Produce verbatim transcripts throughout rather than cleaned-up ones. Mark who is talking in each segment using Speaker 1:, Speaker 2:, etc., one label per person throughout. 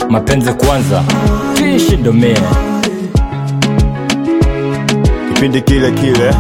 Speaker 1: mapenzi kwanza, tishi domie.
Speaker 2: Kipindi kile kile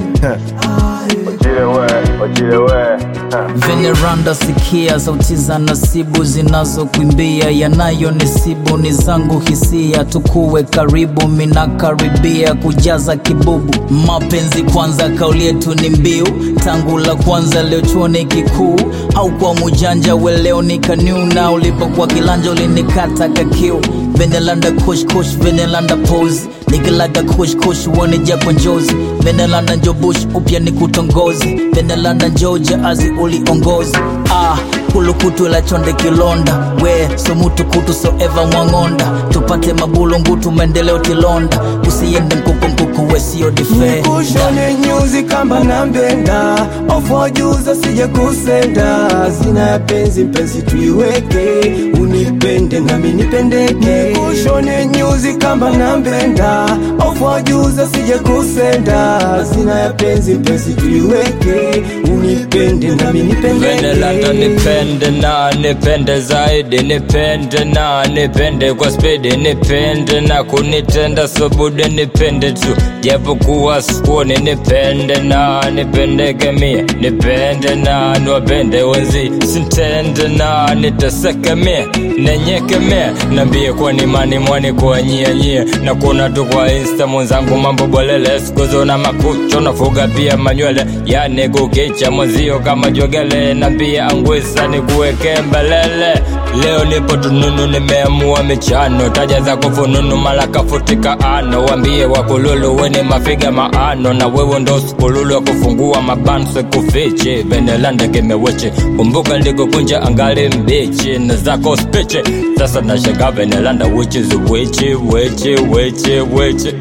Speaker 2: Ojile we, ojile we
Speaker 3: Veneranda sikia sauti za nasibu zinazo kuimbia, yanayo nisibu ni zangu hisia, tukuwe karibu mina karibia kujaza kibubu. Mapenzi kwanza kauli yetu ni mbiu, tangu la kwanza leo chuoni kikuu, au kwa mujanja weleo ni kaniuna, ulipo kwa kilanja ulinikata kakiu. Venelanda kush kush, Venelanda pose, nikilaga kush kush uone japo njozi. Venelanda njobush upya ni kutongozi, Venelanda Georgia azi uli ongozi. Ah, kulukutu la chonde kilonda, we so mutu kutu so eva mwangonda, tupate mabulu ngutu mendeleo tilonda, usiende mkuku mkuku we siyo defenda.
Speaker 4: Nikushone nyuzi kamba na mbenda, ofo juza sije kusenda, zina ya penzi mpenzi tuiweke, unipende na minipendeke. Nikushone nyuzi kamba na mbenda, ofo juza sije kusenda, zina ya penzi mpenzi tuiweke, unipende na minipendeke.
Speaker 1: Venelanda nipende na nipende zaidi, nipende na nipende kwa speed, nipende na kunitenda sobude, nipende tu japo kuwa sikuoni, nipende na nipende kemia, nipende na nwapende wenzi, sintende na nitaseke mia, nenyeke mia, nambie kwa ni mani mwani kwa nyia nyia, na kuna tu kwa insta mwenzangu mambo bolele, sikuzo na makucho na fuga pia manywele, yani kukicha mwenzio kama jogele, na pia angwisa ni kuweke mbelele. Leo nipo tununu nimeamua michano, taja za kufununu malaka futika ano, wambie wakululu weni mafiga maano, na wewe ndo sikululu wa kufungua mabanso kufichi. Venelanda kimeweche, kumbuka ndiko kunja angali mbichi, na zako spichi, sasa na shaka Venelanda which is which, which, which, which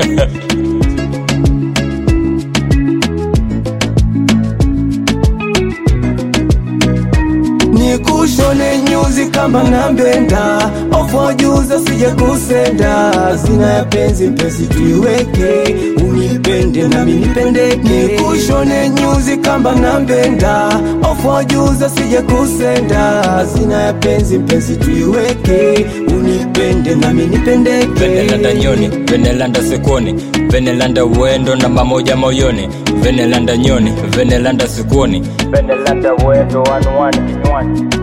Speaker 4: Nikushone nyuzi kamba na mbenda, ofo juza sije kusenda, zina ya penzi mpenzi tuiweke, unipende na minipendeke. Nikushone nyuzi kamba na mbenda, ofo juza sije kusenda, zina ya penzi mpenzi tuiweke, unipende na minipendeke.
Speaker 1: Venelanda nyoni, Venelanda sikoni, Venelanda wendo namba moja moyoni, Venelanda nyoni, Venelanda sikoni, Venelanda wendo one one one.